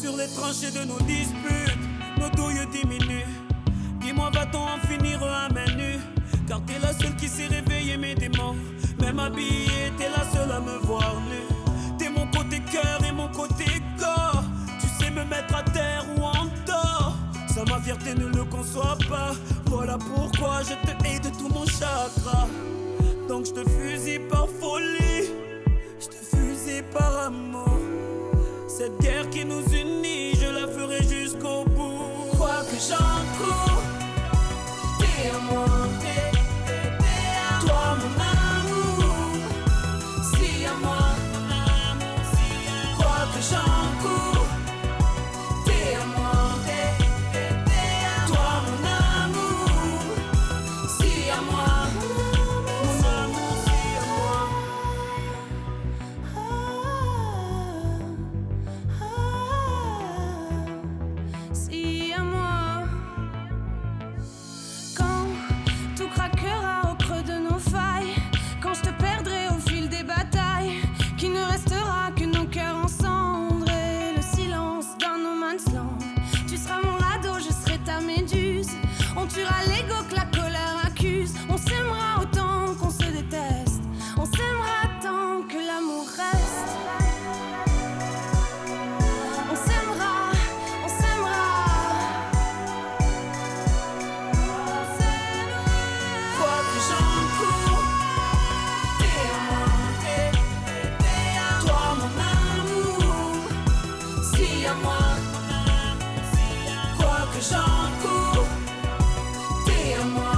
Sur les tranchées de nos disputes, nos douilles diminuent. Dis-moi, va-t-on en finir à main nue? Car t'es la seule qui sait réveiller mes démons. Même habillée, t'es la seule à me voir nu. T'es mon côté cœur et mon côté corps. Tu sais me mettre à terre ou en tort. Ça, ma fierté ne le conçoit pas. Voilà pourquoi je te hais de tout mon chakra. Donc je te fusille par folie, je te fusille par amour. Cette guerre qui nous unit, je la ferai jusqu'au bout. Quoi que j'en cours, t'es à moi, toi mon amour, si à moi. Quoi que j'en cours, t'es à moi, toi mon amour, si à moi. Mon amour, si à moi. Si à moi. Quand tout craquera au creux de nos failles, quand je te perdrai au fil des batailles, qu'il ne restera que nos cœurs en cendres et le silence d'un no man's land. Tu seras mon radeau, je serai ta méduse. On tuera l'ego que la colère accuse. On s'aimera autant qu'on se déteste. On s'aimera tant que l'amour reste. On s'aimera, on s'aimera. Quoi que j'en cours, t'es à moi, toi mon amour, si à moi. Quoi que j'en cours, t'es à moi,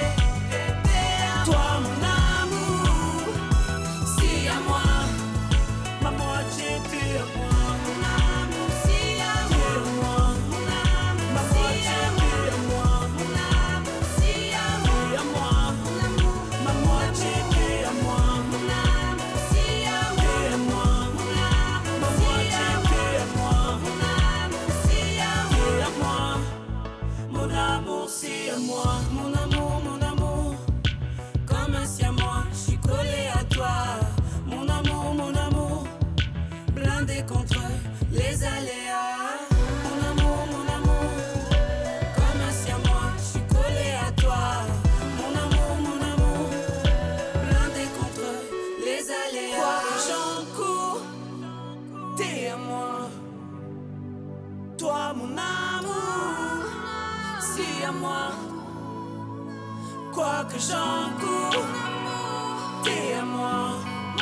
toi mon amour, si à moi. Ma moitié, t'es à moi, mon amour, si à moi. Mon amour, ma moitié, t'es à moi, mon amour, si à moi. Ma moitié, t'es à moi, mon amour, si à moi. Ma moitié, t'es à moi, mon amour, si à moi. Mon amour, si à moi. Mon amour, comme un siamois, je suis collé à toi. Mon amour, blindé contre les aléas. Mon amour, comme un siamois, je suis collé à toi. Mon amour, blindé contre les aléas. Quoi que j'en cours, t'es à moi, toi mon amour, si à moi. Quoi que j'en cours, t'es à moi,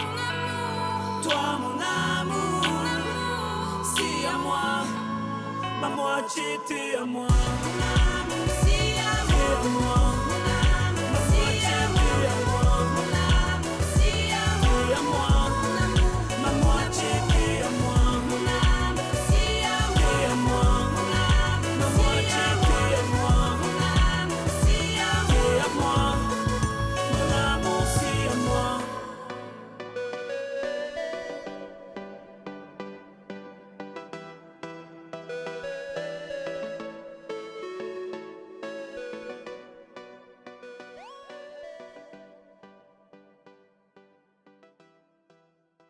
toi mon amour, si à moi. Ma moitié, t'es à moi.